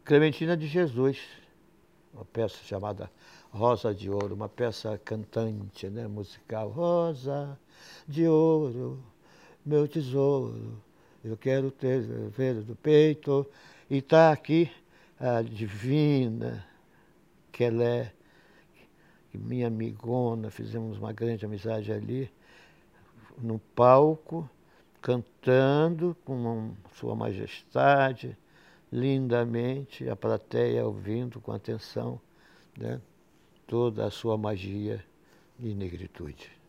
Clementina de Jesus, uma peça chamada Rosa de Ouro, uma peça cantante, né, musical. Rosa de ouro, meu tesouro, eu quero ter ver do peito. E está aqui a divina Quelé, minha amigona, fizemos uma grande amizade ali, no palco, cantando com Sua Majestade, lindamente, a plateia ouvindo com atenção, né, toda a sua magia de negritude.